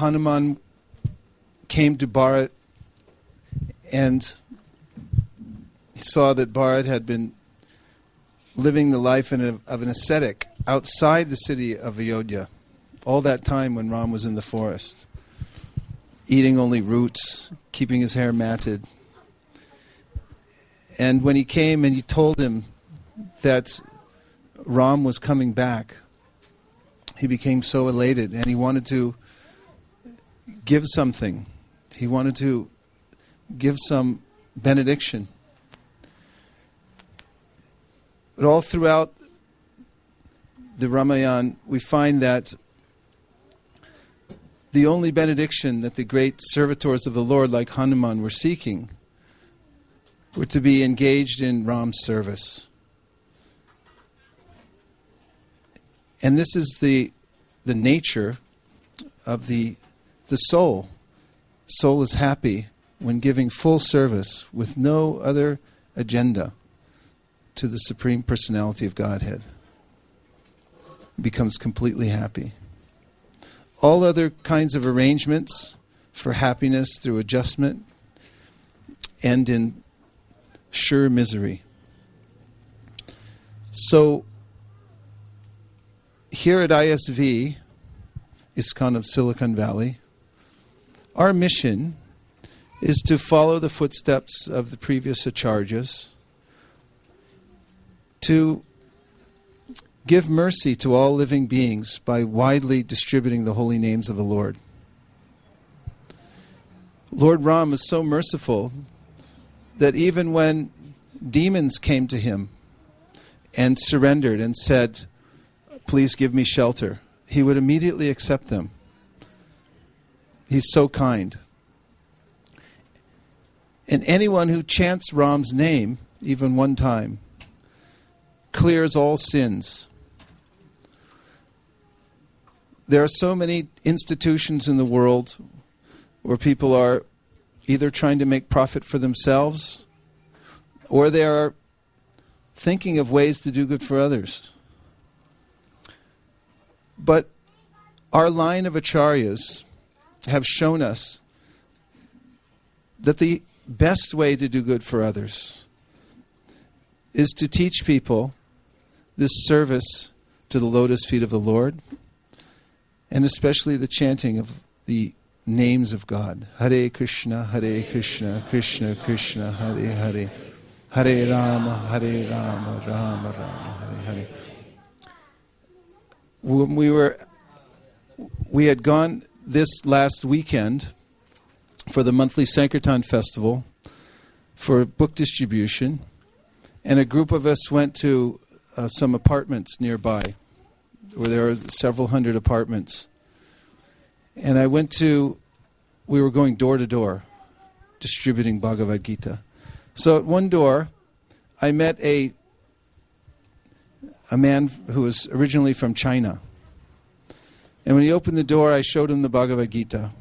Hanuman came to Bharat and he saw that Bharat had been living the life of an ascetic outside the city of Ayodhya all that time when Ram was in the forest, eating only roots, keeping his hair matted. And when he came and he told him that Ram was coming back, he became so elated and he wanted to give something. He wanted to give some benediction. But all throughout the Ramayana, we find that the only benediction that the great servitors of the Lord like Hanuman were seeking were to be engaged in Ram's service. And this is the nature of the soul. Soul is happy when giving full service with no other agenda to the Supreme Personality of Godhead. It becomes completely happy. All other kinds of arrangements for happiness through adjustment end in sure misery. So, here at ISV, ISKCON of Silicon Valley, our mission is to follow the footsteps of the previous acharyas, to give mercy to all living beings by widely distributing the holy names of the Lord. Lord Ram is so merciful that even when demons came to him and surrendered and said, "Please give me shelter," he would immediately accept them. He's so kind. And anyone who chants Ram's name, even one time, clears all sins. There are so many institutions in the world where people are either trying to make profit for themselves or they are thinking of ways to do good for others. But our line of acharyas have shown us that the best way to do good for others is to teach people this service to the lotus feet of the Lord, and especially the chanting of the names of God. Hare Krishna, Krishna Krishna, Hare Hare, Hare Rama, Rama Rama, Hare Hare. When we had gone this last weekend for the monthly Sankirtan Festival for book distribution, and a group of us went to some apartments nearby, where there are several hundred apartments. And we were going door to door, distributing Bhagavad Gita. So at one door, I met a man who was originally from China. And when he opened the door, I showed him the Bhagavad Gita.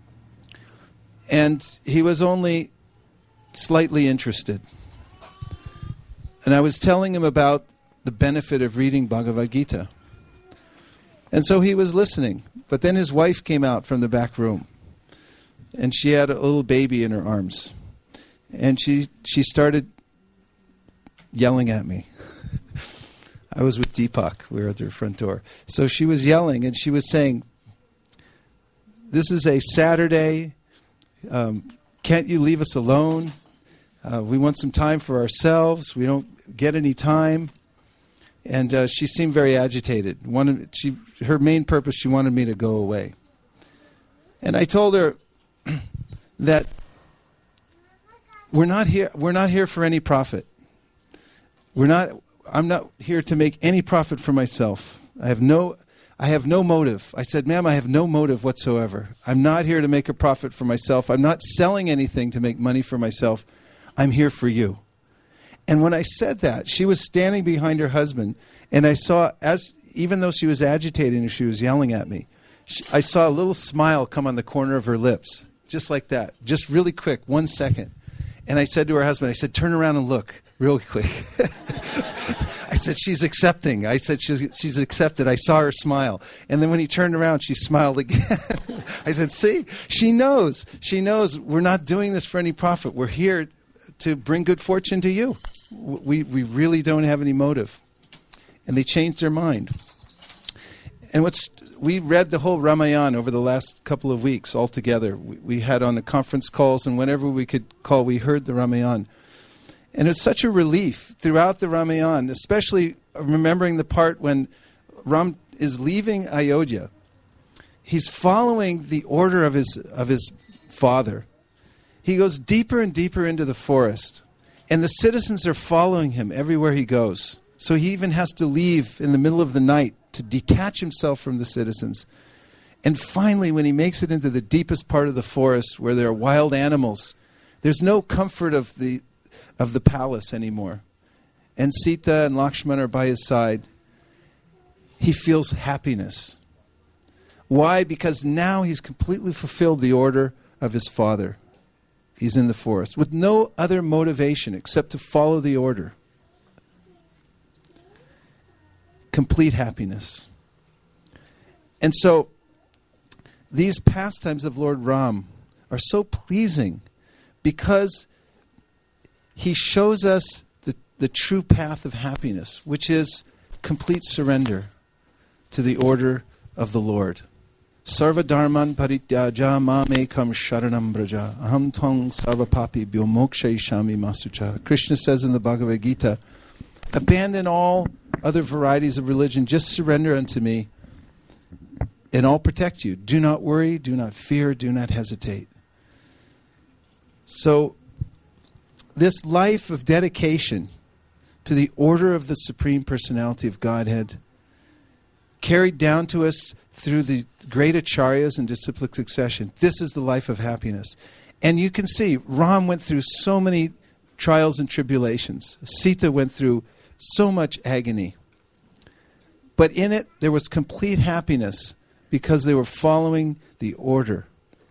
And he was only slightly interested. And I was telling him about the benefit of reading Bhagavad Gita. And so he was listening. But then his wife came out from the back room. And she had a little baby in her arms. And she started yelling at me. I was with Deepak. We were at their front door. So she was yelling and she was saying, "This is a Saturday. Can't you leave us alone? We want some time for ourselves. We don't get any time." And she seemed very agitated. Her main purpose, she wanted me to go away. And I told her that we're not here for any profit. I'm not here to make any profit for myself. I have no motive. I said, "Ma'am, I have no motive whatsoever. I'm not here to make a profit for myself. I'm not selling anything to make money for myself. I'm here for you." And when I said that, she was standing behind her husband, and I saw, even though she was agitated and she was yelling at me, I saw a little smile come on the corner of her lips, just like that, just really quick, 1 second. And I said to her husband, I said, "Turn around and look real quick." I said, she's accepting. I said, she's accepted. I saw her smile. And then when he turned around, she smiled again. I said, see, she knows. She knows we're not doing this for any profit. We're here to bring good fortune to you. We really don't have any motive. And they changed their mind. And we read the whole Ramayana over the last couple of weeks all together. We had on the conference calls, and whenever we could call, we heard the Ramayana. And it's such a relief throughout the Ramayana, especially remembering the part when Ram is leaving Ayodhya. He's following the order of his father. He goes deeper and deeper into the forest, and the citizens are following him everywhere he goes. So he even has to leave in the middle of the night to detach himself from the citizens. And finally, when he makes it into the deepest part of the forest where there are wild animals, there's no comfort of the palace anymore. And Sita and Lakshmana are by his side. He feels happiness. Why? Because now he's completely fulfilled the order of his father. He's in the forest with no other motivation except to follow the order. Complete happiness. And so these pastimes of Lord Ram are so pleasing because he shows us the true path of happiness, which is complete surrender to the order of the Lord. Sarva dharman parityaja mamekam sharanam braja aham tvang sarva papi bhyo mokshayishami masucha. Krishna says in the Bhagavad Gita, abandon all other varieties of religion, just surrender unto me, and I'll protect you. Do not worry, do not fear, do not hesitate. So, this life of dedication to the order of the Supreme Personality of Godhead, carried down to us through the great acharyas and disciplic succession, this is the life of happiness. And you can see, Ram went through so many trials and tribulations. Sita went through so much agony. But in it, there was complete happiness because they were following the order.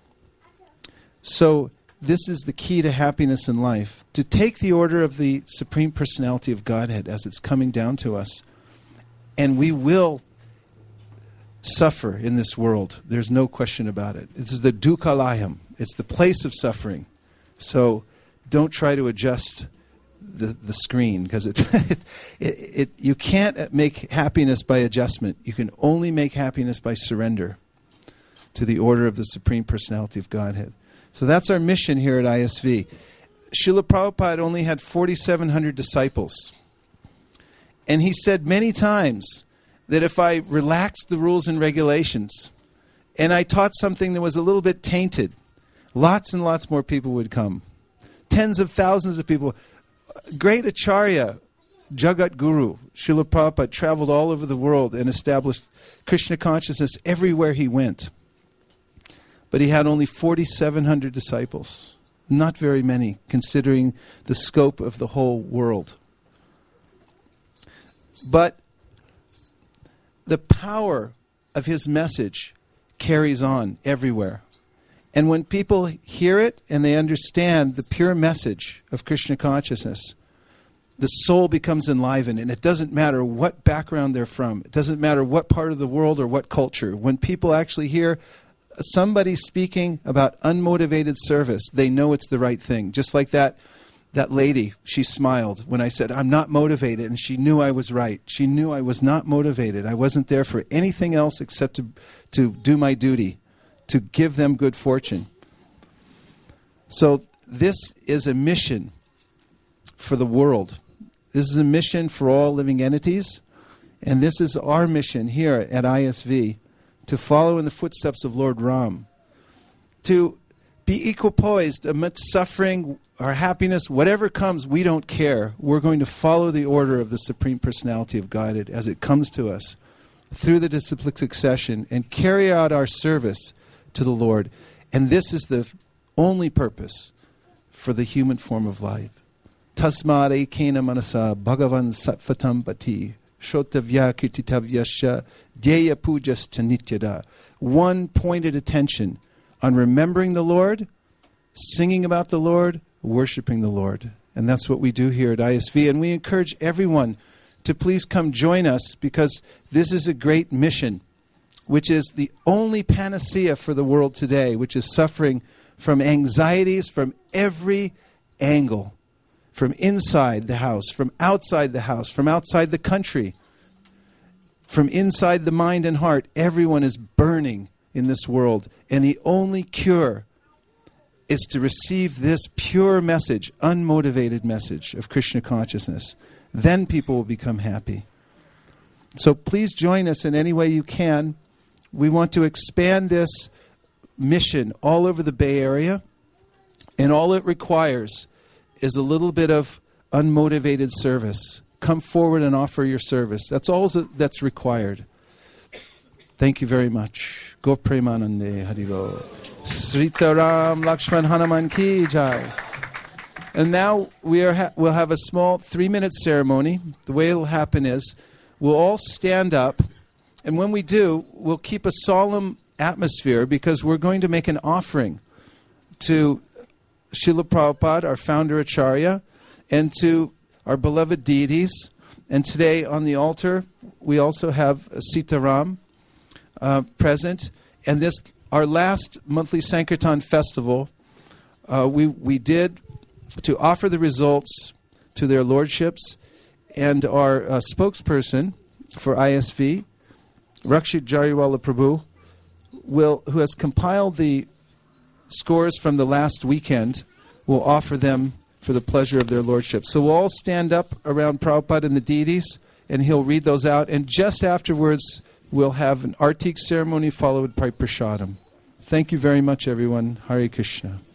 So this is the key to happiness in life. To take the order of the Supreme Personality of Godhead as it's coming down to us. And we will suffer in this world. There's no question about it. It's the dukkhalayam. It's the place of suffering. So don't try to adjust the screen, because you can't make happiness by adjustment. You can only make happiness by surrender to the order of the Supreme Personality of Godhead. So that's our mission here at ISV. Srila Prabhupada only had 4,700 disciples. And he said many times that if I relaxed the rules and regulations and I taught something that was a little bit tainted, lots and lots more people would come. Tens of thousands of people. Great Acharya, Jagat Guru, Srila Prabhupada, traveled all over the world and established Krishna consciousness everywhere he went. But he had only 4,700 disciples. Not very many, considering the scope of the whole world. But the power of his message carries on everywhere. And when people hear it and they understand the pure message of Krishna consciousness, the soul becomes enlivened, and it doesn't matter what background they're from. It doesn't matter what part of the world or what culture. When people actually hear somebody speaking about unmotivated service, they know it's the right thing. Just like that lady, she smiled when I said, I'm not motivated, and she knew I was right. She knew I was not motivated. I wasn't there for anything else except to do my duty, to give them good fortune. So this is a mission for the world. This is a mission for all living entities. And this is our mission here at ISV, to follow in the footsteps of Lord Ram. To be equipoised amidst suffering or happiness, whatever comes, we don't care. We're going to follow the order of the Supreme Personality of Godhead as it comes to us through the disciplic succession and carry out our service to the Lord. And this is the only purpose for the human form of life. Tasmad ekena manasa bhagavan satvatam pati shotavya kirtitavyasya dhyaya pujas tanityada. One pointed attention on remembering the Lord, singing about the Lord, worshiping the Lord. And that's what we do here at ISV. And we encourage everyone to please come join us, because this is a great mission, which is the only panacea for the world today, which is suffering from anxieties from every angle, from inside the house, from outside the house, from outside the country, from inside the mind and heart. Everyone is burning in this world, and the only cure is to receive this pure message, unmotivated message of Krishna consciousness. Then people will become happy. So please join us in any way you can. We want to expand this mission all over the Bay Area, and all it requires is a little bit of unmotivated service. Come forward and offer your service. That's all that's required. Thank you very much. Go Premanande Hariro. Sritaram Lakshman Hanuman Ki Jai. And now we'll have a small 3-minute ceremony. The way it'll happen is we'll all stand up, and when we do, we'll keep a solemn atmosphere, because we're going to make an offering to Srila Prabhupada, our founder Acharya, and to our beloved deities. And today on the altar, we also have Sitaram present. And this, our last monthly Sankirtan festival, we did to offer the results to their lordships, and our spokesperson for ISV, Rakshit Jariwala Prabhu, who has compiled the scores from the last weekend, will offer them for the pleasure of their lordship. So we'll all stand up around Prabhupada and the deities, and he'll read those out. And just afterwards, we'll have an Artik ceremony followed by Prasadam. Thank you very much, everyone. Hare Krishna.